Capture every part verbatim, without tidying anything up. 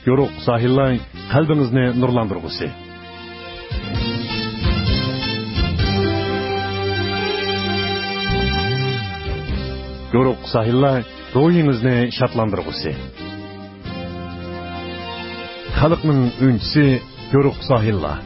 Yoruq sahillar qalbingizni nurlandırğısı. Yoruq sahillar ruhingizni şatlandırğısı. Xalqning unchisi Yoruq sahillar.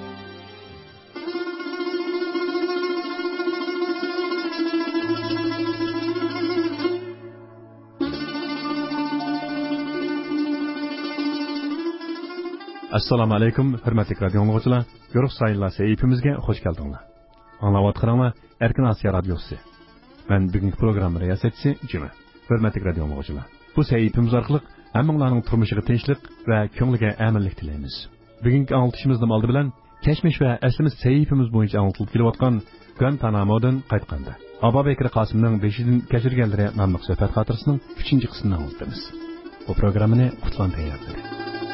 Assalamu alaykum, hurmatli radio dinləyicilər. Yoruq sayıllar səhifəmizə xoş gəldiniz. Anlayatqanlar Erkin Asiya radiosu. Mən bugünkü proqram riyasətçisi Cimi. Hurmatli radio dinləyicilər. Bu səhifəmiz orqali hammalarning turmushiga tinchlik va ko'ngliga aminlik tilaymiz. Bugünkü anlatışımızın aldı bilan Keşmiş və əslimiz səhifəmiz boyunca anlatılıb kelayotgan Guantanamo'dan qaytqanda Abubakir Qasimning beshidan kechirganlari nomli söhbət xatirəsinin uchinchi qismini anlatamiz. Bu proqramını Qutlan tayyorladi.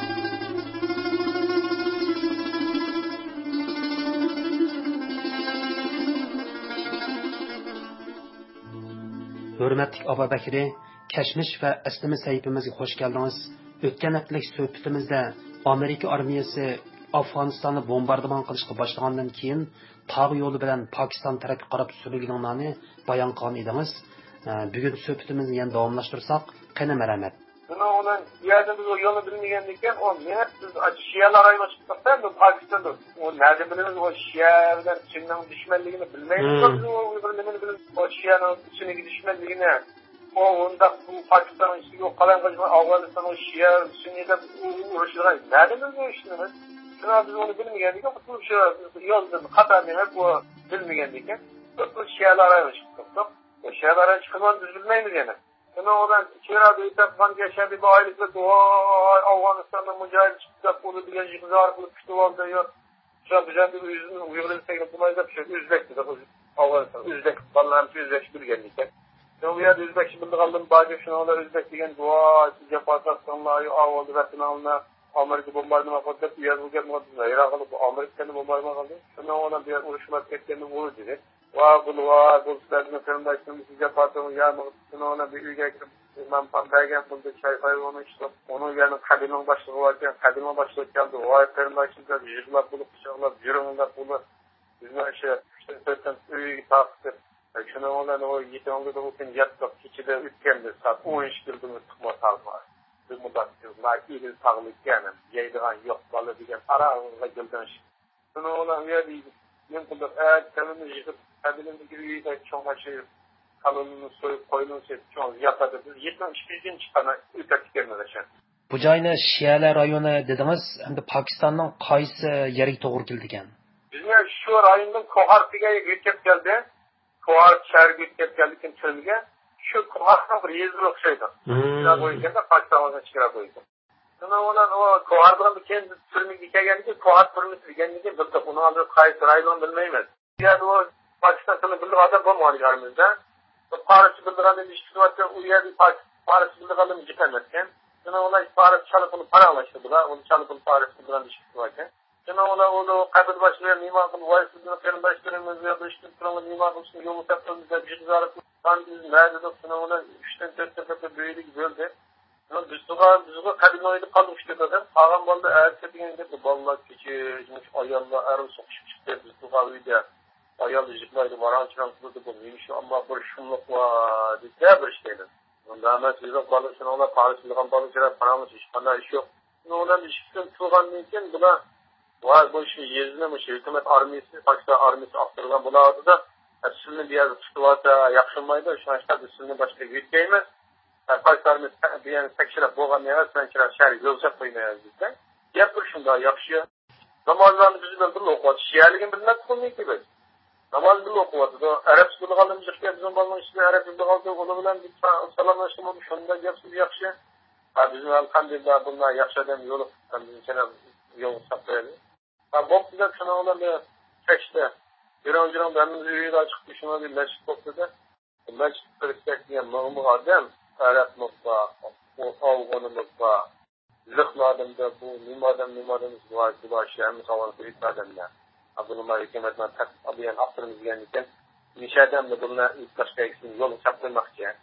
Hürmetlik Abubakir'i, Keşmiş ve Eslimi sahibimizge hoş geldiniz. Ötken haftalık söhbetimizde Amerika armiyası Afganistan'ı bombardıman qilishga başlagandan keyin tağ yolu bilen Pakistan tarafı qarab sürülgenini bayan qilgan ediniz. Bugün söhbetimizni yana davomlashtirsak, qani marhamat. Buna onun yerde biz o yolu bilmeyendikken o ne biz Şialar ayına çıktıktan da Pakistan'da o nerede biliriz o Şia'dan Çin'den düşmanlığını bilmeyiz. Hmm. O Uyghurların biliriz o Şia'nın Çin'e düşmanlığını o onda bu Pakistan'ın işte o kalan kaçma Afganistan o Şia Çin'de uğraşıyorlar. Nerede biliriz o işini? Şuna biz onu bilmeyendikken bu şey yoldan Katar'ın hep o bilmeyendikken bu Şialar ayına çıktık. O Şialar ayına çıkmadan biz bilmeyiz yani. Buna olan Çin'de İttifak'ın yaşadığı bir aileyle doğal Afganistan'da mücadele çıkacak bunu bilen jikzar kılıp çıktı oldu ya. Şu an bize bir yüzünün Uyghur'un sevgili bulayda bir şey. Üzbek'ti de Afganistan. Üzbek. Vallahi hemsi Üzbek şükür geldik. Ben bu yerde Üzbek şimdi kaldım. Bazı şuna onlar Üzbek degen dua. Sizce Pakistan'la av oldu. Vəttin alına Amerika bombardıma kaldı. Bir yer bu gelmedi. Irak alıp Amerika'nın bombardıma kaldı. Şuna ona bir yer uğraşmak etkenini vurur dedi. Vaa bunu vaa bu sizlerden kırımdaştım sizce patronun yarmı şuna ona bir üye girip ben pandayken buldu çay fayı onu içtim. Onun yerine kabinin başlığı varken kabinin başlığı geldi. Vay kırımdaştım yıkılar bulup bıçaklar yürümler bulup bizden şey işte zaten üye takip şuna ona o yedi onlu da bugün yattık içi de ütkendi saat on üç yıldığımız tıkma sağlar. Bir mudat diyorlar iyi sağlık yani yaydıran yok balı diyen arağınıza gülden şey. Şuna ona üye değil. Ben burada eğer kendini yıkıp kendini gibi de çok açı kalınını soyup koyunun sesi çok yapadı. Biz yetmiş birinci çıkana ülkesi gelmedi. Bu joyni Şialar rayonu dediniz, hem de Pakistan'ın qaysi yeriga to'g'ri keldigan? Bizga shu rayondan Kohartiga yetib keldi. Kohart shaharga yetib keldikin Chilga. Shu Kohartning bir yeri o'xshaydi. Shuna bo'yida Pakistanga chiqara qo'ydi. Shuna olan o Kohartdan keyin Chilga kelganki Kohart turmush deganligi bitta uni hozir qaysi rayon bilmaymiz. Yani o Pakistan'ın bildiği adam bulmadı yerimizde. Paris'i bildiğinde işçilikte o yerde Paris'i bildiğinde gitmezken. Sonra ona Paris çalıpını para anlaştırdılar. Onu çalıpını Paris'i bildiğinde işçilikte. Sonra ona onu kabul başlıyor. Mimarın vayısızlığına benim başlarımız ya da işte sıralı mimarın için yolu taptığımızda bir zararı tutan biz nerede de sonra ona üçten dört tepede böyle böldü. Sonra biz tuğa biz tuğa kabul edip kalmıştı dedim. Ağam balda erkek diyende bu ballar küçük, ayarla arı sokuşup çıktı biz tuğa uydu. Ayol yüzüklerdi, varançıran kıldı bu. Neymiş ama bir şunluk var, diye bir şeydi. Ondan hemen sizin balıkçına ona Paris bilgan balıkçılar paramız hiç bana iş yok. Ondan işitten tuğanın için buna var bu işin yüzüne mi şey, hükümet armiyası, Pakistan armiyası aktırılan bunlardı da üstünü bir yerde tuttu varsa yakışılmaydı. Şu an işte üstünü başka yürütmeyemez. Pakistan armiyası bir yani sekşirek boğan neyemez, sen kirar şehri yolcak koymayız bizden. Yapır şunda yakışıyor. Namazlarını bizimden bir okuvadı. Şiirliğin bilmez kılmıyor ki biz. Namaz bile okumadı. Arap sıkılı kaldım çıkıyor bizim balının içinde Arap sıkılı kaldı. Onu bilen bir salamlaştım oldu. Şunda yapsın yakşı. Ha bizim elhamdülillah bunlar yakşı adam yolu. Bizim sene yolu saplayalım. Ha bok güzel şuna olan bir çekişte. Bir önceden benimiz üyeyi de çıktı. Şuna bir meşrit topladı. Meşrit kırıksak diye mağmur adam. Arap nokta. Avgonu nokta. Zıklı adamda bu mimadan mimadanız var. Kulağı şehirimiz havanı kırık adamlar. Bununla hükümetten tak abiyen aktırımız gelirken nişademle bununla ilk başka eksin yolu çaptırmak için.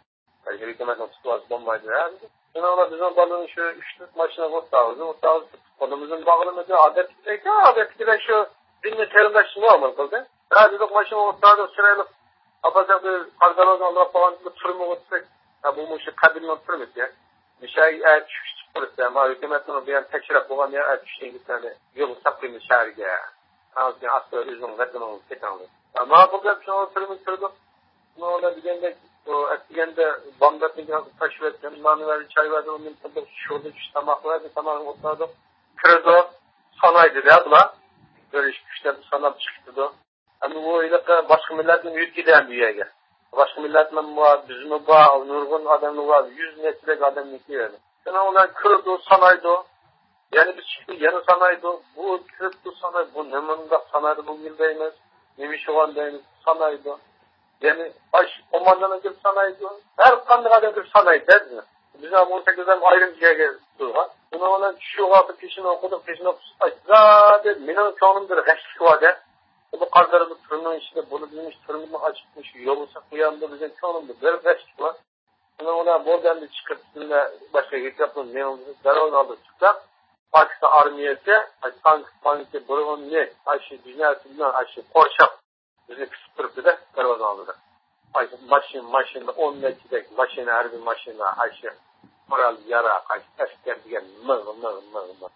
hükümetin tutuası bombaydı. Şimdi ona bizim balığın şu üçlük maşına vurtağızı, vurtağızı kolumuzun bağlamadı. Adetteki, adetteki şu dinle terimleşini almalı kıldı. Radyo'daki maşına vurtağızı sırayla apacak bir kargalarını alıp falan bir turmu vurtsak. Ya bu muşu kabiline oturmuş ya. Bir şey eğer çıkıştık burası ya. Ama hükümetin bir yan tekşirap olan ya eğer çıkıştık bir tane yolu sapkıymış şehirge. Ağzına asla üzüm vetanımız ketanlı. Ama bu kadar bir şey oturmuş turdum. Ne oldu bilende o etkilende bandatın taş verdim, manuel çay verdim, onun tadı şurada şu tamak verdi, tamam oturdu. Kredo sanaydı ya bula. Böyle işte sanat çıktı da. Ama o öyle başka milletin yük giden bir yere. Başka milletin var, bizim var, nurgun adamı var, yüz metre adam nikiyor. Yani onlar kredo sanaydı. Yani biz çıktı yanı sanaydı. Bu kredo sanayi, bu nemunda sanaydı bu yıldayımız. Nemiş olan deyimiz sanaydı. Yani baş komandanın bir sanaydı. Her kanlı kadar bir sanaydı değil mi? Biz ama on sekizden ayrımcıya geldik. Buna olan şu vakti peşini okuduk, peşini okuduk. Zaten benim çoğunumdur reşlik var de. Bu kartlarımız tırnağın içinde bunu bilmiş, tırnağını açıkmış, yolursa uyandı bizim çoğunumdur. Böyle reşlik var. Buna ona buradan bir çıkıp sizinle başka geçip yapın, ne oldu? Zarar aldı çıkacak. Pakistan armiyesi, tank, panikte, burun ne? Ayşe, dünyasından Ayşe, korşak. Bizi kısıttırıp da karavadan aldı. Ayşe, maşin, maşinle, on metrek, maşine, her bir maşine, Ayşe, moral, yara, Ayşe, eşker diyen, mığı, mığı, mığı, mığı.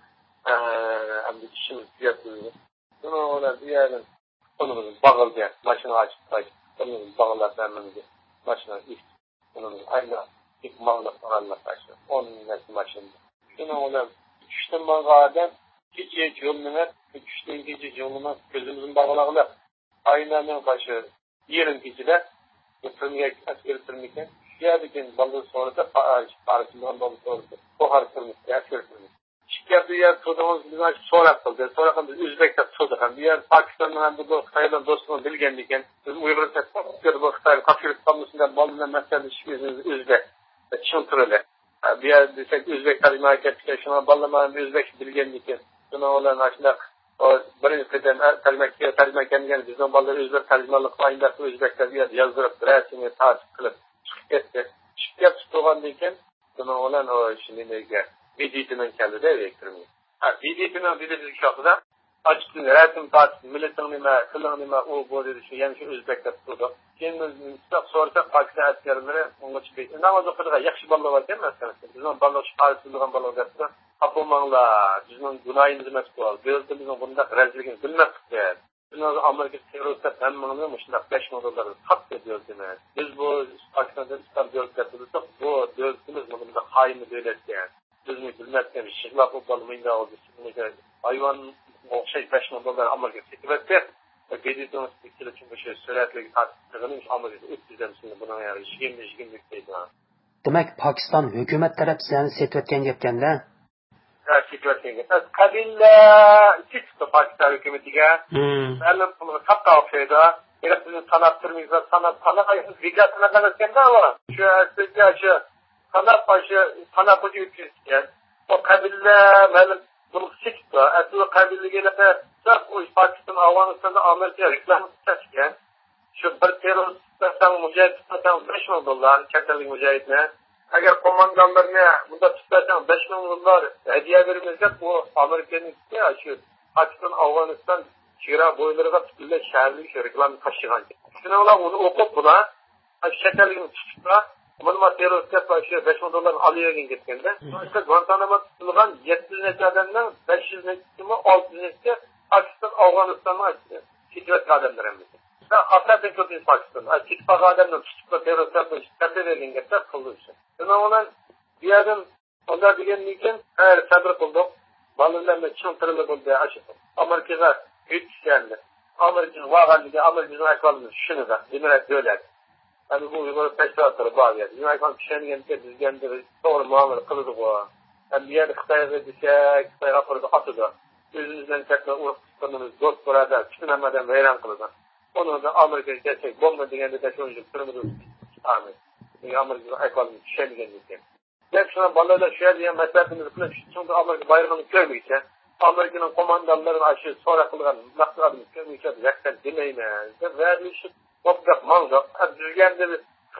Hem de işimiz yapıyoruz. Bunu ona bir yerin, konumuzun bağıl diye, maşine açıp, Ayşe, konumuzun bağılar vermemizi, maşine ilk, konumuzun aynı, ilk mağla, morallar, Ayşe, on metre maşinde. Bunu ona, üçten bağladan, hiç hiç yoluna, üçten hiç yoluna, gözümüzün bağlağıyla, aynen başı yerin kişiler tırmıya askeri tırmıken şiyadikin balığı sonra da parasından balığı sonra da kohar tırmıkta askeri tırmık. Şikayet bir yer tutduğumuz bizden sonra kıldı. Sonra kıldı Üzbek'te tuttuk. Bir yer Pakistan'dan hem de bu Xitay'dan dostunu bilgendiken biz Uygur'u tetkiyordu bu Xitay'ın Kafirlik kanunundan balığından meselede şikayetimiz Üzbek. Çın tırılı. Bir yer desek Üzbek tercüme ettik. Şuna balığından Üzbek bilgendiken şuna olan aşında o birinci kıdem tercüme tercüme kendine bizden balları Üzbek tercümanlık aynı Üzbekler bir yazdırıp resmini takip kılıp çıkıp etti. Şikayet tutulan deyken buna olan o şimdi neyge Viditinin kendi de elektrimi. Ha Viditinin bir de bir şahıda açtın resim takip milletin nime kılın nime o bu dedi şu yani şu Üzbekler tutudu. Şimdi sorsak Pakistan askerleri onu çıkıyor. Namaz okuduğunda yakşı balığı var değil mi mesela? Bizden balığı şartsızlıgan balığı derse Apomangla, bizim günahımızı mesut ol. Gözde bizim bunda rezilliğini bilmezdik de. Biz Amerika teröristler hemmanını şunda beş modulları kat ediyoruz demek. Biz bu Pakistan'da İslam devletleri bulursak bu devletimiz bunda haini devlet yani. Biz mi bilmezken şıklap o balımıyla oldu. Şimdi hayvan okşay beş modulları Amerika sekibetti. Gedidimiz bir için bu şey süratli tartıştığının Amerika üç yüzden şimdi buna yani yirmi yirmi deydi. Demek Pakistan hükümet tarafı seni setvetken gepkende? Situasyonu. Kabille çıktı Pakistan hükümetiga. Belli bunu hatta okşayda. Biraz bizim sanat türümüzde sanat sanat vigasına kadar kendi ama şu aslında şu sanat başı sanat başı ülkesiken o kabille belli bunu çıktı. Aslında kabille gelip çok o Pakistan Afganistan'da Amerika reklam çıkarken şu bir teröristlerden mücadele beş milyon dolar çetelik mücadelene agar komandanlarına bunda tutarsan beş milyon dolar hediye verilmeyecek bu Amerika'nın ya şu Pakistan Afganistan Şira boylarına tutulan şehirlik reklam taşıyan. Şimdi ola onu okup buna çetelik tutsa bunu teröristler başı beş milyon dolar alıyor gittiğinde işte Guantanamo tutulgan yedi yüz net adamdan beş yüz net mi altı yüz net Pakistan Afganistan'a açtı. Şiddet adamlarımız. Hatta çok iyi Pakistan. Açık adamlar tutukla teröristler başı tepede verilmekte kılıyorsun. Şimdi ona bir adam onlar bilgenliğinden eğer sabır kıldık. Balınlarla çıntırılı buldu açık. Amerika'da üç geldi. Amerika'nın vaganlığı, Amerika'nın aykalını şunu da dinlerek böyle. Yani bu Uygur peştevatları bağlı yani. Bizim aykalını pişeni gelince biz kendimiz doğru muamele kılırdık o. Yani bir yerde Xitay'a verdikçe, Xitay'a kırdı atıda. Yüzümüzden tekrar uğrak tutanımız dost burada tünemeden veyran kılırdı. Onu da Amerika'ya gerçek bomba diyende de şunu kırmızı Ahmet. Yani Amerika'nın aykalını pişeni gelince. Ben şuna balayla şöyle diye meselemizi kılıp çünkü Amerika bayrağını görmeyecek. Amerika'nın komandanların aşı sonra kılgan nasıl adını görmeyecek. Zekten demeyme. Vermiş şu toprak manzak. Düzgende bir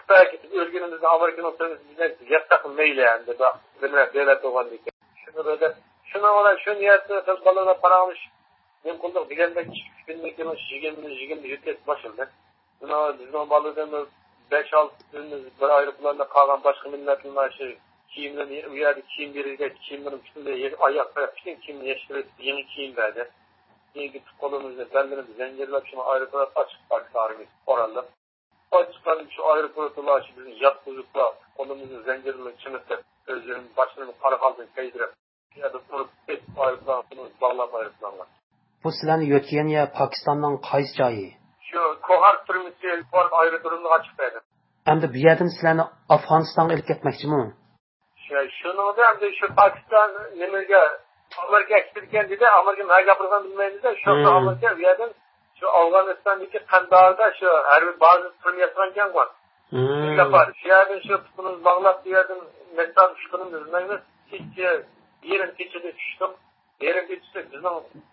Amerika'ya gidip ölgenimizde Amerika'nın sözünüzden yasak meyli yani. Bak, benimle devlet olan diye. Şunu böyle, şuna olan, şu niyetine kız balığına para almış. Ben kulluk bilende günlük yılın şigemini, şigemini yüklesi başımda. Buna bizim balığını beş altı günümüz bir ayrıklarla kalan başka milletin aşı kiyimlerini uyardı, kiyim verirken kiyimlerin üstünde ayak ayak bütün kiyimini yeşilip yeni kiyim verdi. Yeni gittik kolumuzda bellerimizi zincirlep şimdi ayrıklar açık parçalarımız oralda. Açıklarım şu ayrıklarla aşı bizim yat buzukla kolumuzu zincirle çınıkta özlerimiz başlarını para kaldığını kaydırak. Ya da durup et ayrıklarını bağlap ayrıklarla. Bu sizlarni yötken ya Pakistan'dan qaysi joyi? Şu kohar türümüzü kohar ayrı durumda açıklaydı. Hem de bu yerden sizlarni Afg'onistonga ilib ketmoqchimi? Şey, şunu da hem de şu Pakistan nemirge Amerika eksilken dedi Amerika ne yapacağını bilmeyiz de şu anda Amerika bir yerden şu Afganistan'daki Kandahar'da şu her bazı türlü yasakken var. Hmm. Yapar. Şu yerden şu tutunuz bağlap bir yerden mesela düşkünüm düzmeyiz. Hiç yerin geçidi düştüm. Yerin geçidi bizim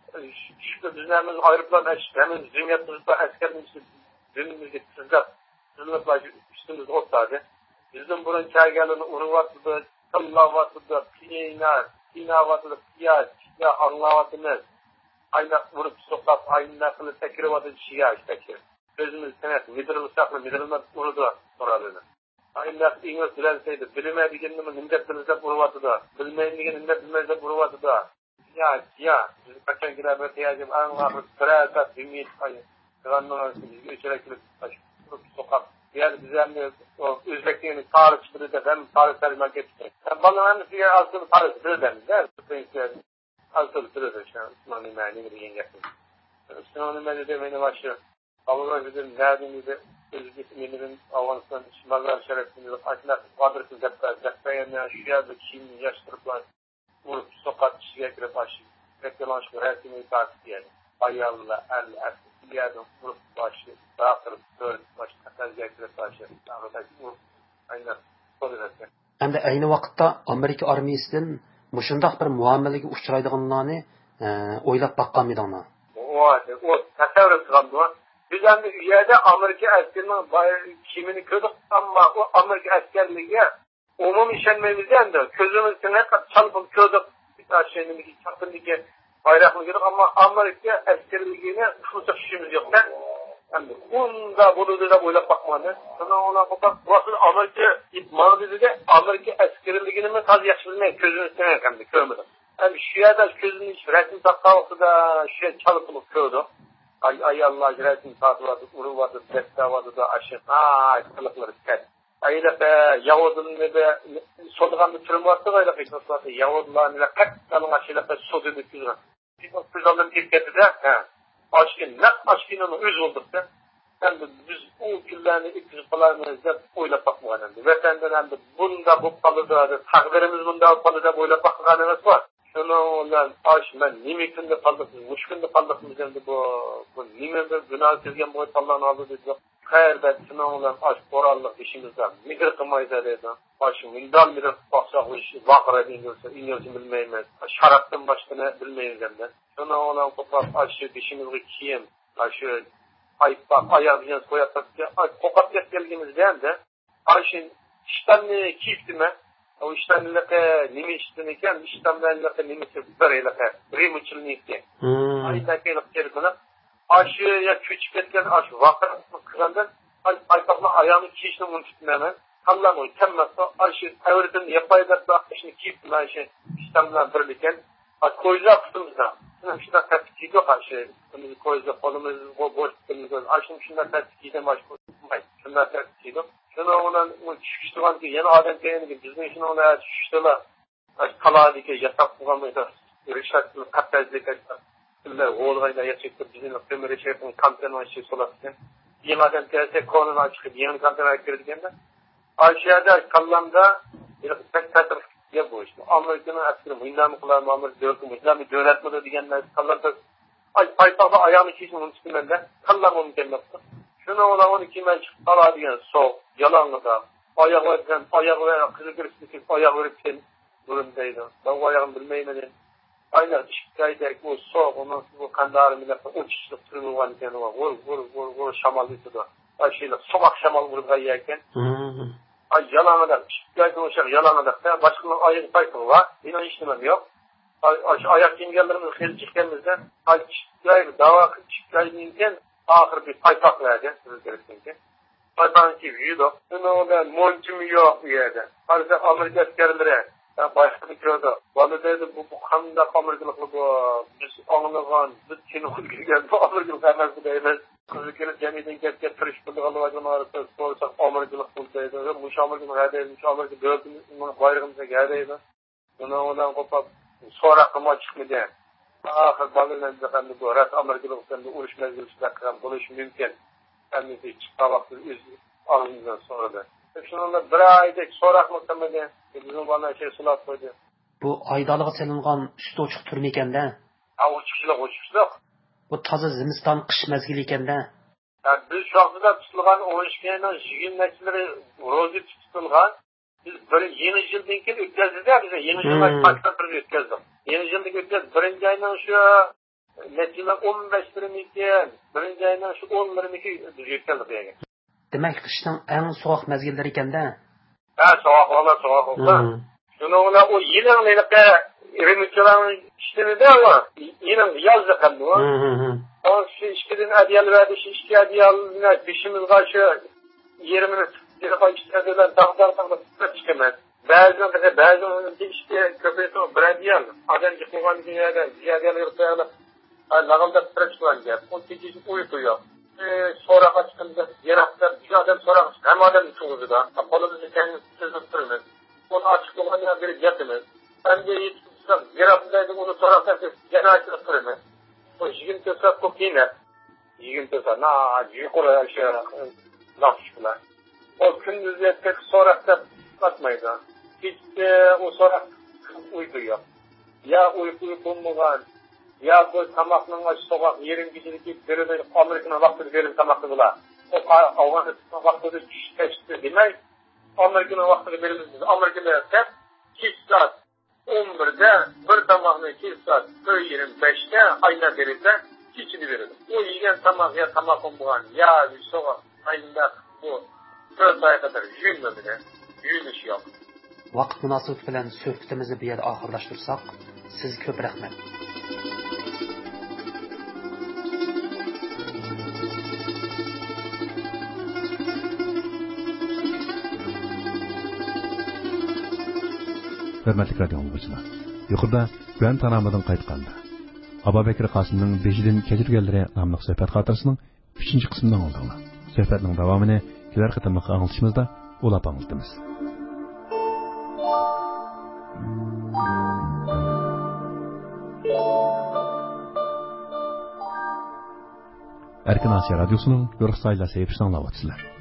şu düzenimiz ayrıplan hemen zümrütümüzde askerimiz zümrütümüzde sizler zümrütler üstümüz ortaydı. Bizim burun çaygalını unuvatıda, tallavatıda, piyina, pinavatıda, piyaz, ya anlavatımız. Ayna vurup sokak, ayna kılı tekirivatıda şiya işte. Sözümüz senet, midrimi saklı, midrimi unudu soralını. Ayna İngiliz bilenseydi, bilemediğini mi nimdetlimizde unuvatıda, bilmeyinliğini nimdetlimizde unuvatıda. Ya, ya, bizim kaçan girer bir tiyacım, anlahı, sırada, ümit, ayı, kıranlı arasında, üçerekli, sokak. Yani düzenli o Özbekliğini tarih çıkırdı da ben tarih tercüme getirdim. Yani bana hem size aslında tarih çıkırdı demiş. Der mi? Aslında çıkırdı şu an. Osmanlı imani bir yengetim. Osmanlı imani de beni başı. Allah'a dedim, nereden de Özbekliğinin Afganistan şimallar şerefini de açılar. Kadrısız yaptılar. Zaktayanlar şu yerde Çin'i yaştırıplar. Vurup sokak kişiye girip başı. Reklamaj bu resmi takip yani. Ayarlı, el, erkek. Bir yerden vurup başı. Dağıtırıp, böyle başı. Endi ayni vaqtda Amerika armiyasidan mushundaq bir muomalaga uchraydiganlarni o'ylab baqqan edinglar. O, o tasavvur qilgandu. Biz endi u yerda Amerika askarining kimini ko'rdik, ammo o Amerika askarligiga umumiy ishonmaymiz endi. Ko'zimizga chalqib ko'rdik. Asheniga chaqindiki bayroqni ko'rdik, ammo Amerika askarligini tushunishimiz yo'q-da. Endi bunda bunu da o'ylab bakmadı. Sana ona bakıp burası Amerika itmanıdır Amerika askerliğini mi tadı yaxşı bilmeyi közünü istemiyor kendi körmedi. Yani şu yerde közünü hiç resim takavaktı da şey çalıp kördü. Ay ay Allah resim takavaktı, uru vardı, desta vardı da aşağı. Ay kılıkları ket. Ayda be Yahudun ne be soduğan bir türüm vardı da ayda kısası Yahudlar ne kat kalın aşağıda be soduğu bir türüm. Bir kızalım tirketi de he. Aşkın, ne aşkının öz olduk da. Hem de biz o küllerini ikisi falanımızda oylap bakmadan. Ve senden hem de bunda bu kalıda, takdirimiz bunda kalıda oylap bakmadanımız var. Şunu olan aş, ben nimikinde kaldıkmız, muşkinde kaldıkmız hem de bu, bu niminde günah silgen boy Allah'ın aldı dedi. Hayır ben şunu olan aş, korallık işimizden, mikir kımayız dedi. Aşım, indal midir baksak işi, vakır edilirse, iniyorsun bilmeyemez. Şaraptan başka ne bilmeyiz hem de. Şuna olan kopar aşı, dişimizi kiyim, aşı, ayıplar, ayağını koyatlar, kokap geldiğimiz değil de, aşın işlemini kiyipti mi? O işlemlileke nimi işlemiyken, işlemlileke nimisi bireyileke, rim uçulunu itti. Ayındaki yılık geldiğinde, aşıya küçük etken aşı, vakır kızandan, ayıplarla ayağını kiyişini unuttum hemen. Allah'ın o temmezse, aşı, evretin yapaydıkla aşını kiyipti mi aşı, işlemler birliken, koyacak kısımızda. Şimdi şundan tertip yok aşı. Şimdi koyacak kolumuz, boş kısımız. Aşın şundan tertip edem aşı koymayız. Şundan tertip edem. Şuna olan çıkıştıran ki yeni adam geleni ki bizim için ona çıkıştılar. Aşı kaladı ki yasak bulamıydı. Rişatlı kaptazlık aşı. Şimdi oğulgayla yaşaktır. Bizim ömrü şey yapın kampanyonu aşı solasın. Yeni adam gelse konunu açıkıp yeni kampanyonu girdiğinde. Aşağıda kallamda pek tertip ya bu işte. Amerika'nın askeri mühindamı kılar mı, Amerika devleti mühindamı devlet mi diyenler kallarda ay paytahta ayağını kişinin onun üstünden kallar onu gelmekte. Şuna olan onu kimen çıkıp kala diyen soğuk, yalanlı da ayak verirken, ayak verirken, kızı görüştükçe ayak verirken durumdaydı. Ben o ayağını bilmeyemedin. Aynen şikayet o soğuk, ondan sonra bu kandarı milletine on kişilik türümü var iken o vur vur vur vur şamallıydı da. Aşıyla soğuk şamal vurduğu yerken. Ay yalanıda, çıkıyordu o şey yalanıda. Başkanın ayın sayfı var. Yine işlemem yok. Ay ayak yengelerimiz hızlı çıkkenimizden. Ay çıkıyordu, dava çıkıyordu. Ahır bir paytak verdi. Siz gerektiğince. Paytağın ki büyüdü. Sonra montum yok bir yerde. Halbuki Amerika askerleri başkanı gördü. Bana dedi bu bu kanında Amerikalıklı bu biz anlayan biz Çin'e geldi. Bu Amerikalık hemen bu değil. Kızıkları cemiyeten gerçekten kırış buldu. Allah'a emanet olsun. Amerikalık bulduydu. Bu Amerikalık herdeydi. Bu Amerikalık gördüğümüz bayrağımıza geldiydi. Sonra ondan kopar sonra aklıma çıkmadı. Ahır balığından da ben bu rat Amerikalık'tan da uğraş mezgilisinden kıran buluş mümkün. Hem de çıkta vakti üz alımından sonra da. Şununla bir ayda sonra aklıma da bizim bana şey sulat koydu. Bu aydalığa selingan üstü uçuk türlü iken de. Ha uçukçuluk uçukçuluk. Bu taze zimistan kış mezgili iken de. Yani biz şu anda tutulgan oyuncularının yigirme nesilleri rozi tutulgan. Biz böyle yeni yıldan keyin ötkazdik ya bize yeni yıldan başka bir ötkazdik. Yeni yıldan ötkazdik. Birinci aydan şu mesela on beş birim iken, birinci aydan şu on birim iki ötkazdik yani. Demek kışın en soğuk mezgilleri iken de. Ha soğuk valla soğuk olsa. Şunu ona o yılın neyle Remütçülerin işleri de var. Yine yazdı kandı o. O şu işlerin adiyal verdi, şu işki adiyalına dişimiz karşı yerimini direkt işlerden dağdan dağdan çıkamaz. Bazen de bazen işte köpeği o brandiyal. Adam çıkmayan bir yerden ziyadiyal yırtayla lağımda tıraşlan diye. O teki uyutuyor. Sonra kaçtığında yaraklar bir adam sonra hem adam çoğuzu da. Kolumuzu kendimiz sözüttürmez. Onu açıklamanın biri yapmaz. Ben de hiç yaratındaydı onu sorarsan gene açıklattırmaz. O yigirme saat kokine. yigirme saat na yukarı aşağı laf çıktılar. O gündüzde pek sorakta katmaydı. Hiç o sorak uyduyor. Ya uykuyu bulmadan ya bu tamakının açı sokak yerin gidilip biri Amerika'nın vaktini verir tamaklı bula. O Afganistan'ın vaktini teşkil demek. Amerika'nın vaktini veririz. Amerika'da hep iki saat on birde bir tamakını iki saat yirmi beşte ayna verirse hiçini verir. O yiyen tamak ya tamak olmayan ya bir sokak ayında bu dört aya kadar yürümemine yürüyüş yok. Vaqt münasebeti bilan söhbətimizni bu yerda oxirlashtirsak, sizga ko'p rahmat. Hürmetli radyo dinləyicilər. Yuxarıda Güven Tanamadan qayıtqanda Aba Bekir Qasımның beşidin kechirganlari nomli söhbət xatirəsinin uchinchi qismidan oldinglar. Söhbətning davomini kelar qatimliq anglitishimizda ulab anglitamiz. Erkin Asiya Radyosu'nun Yoruk sayılı seyircisini anlavatçılar.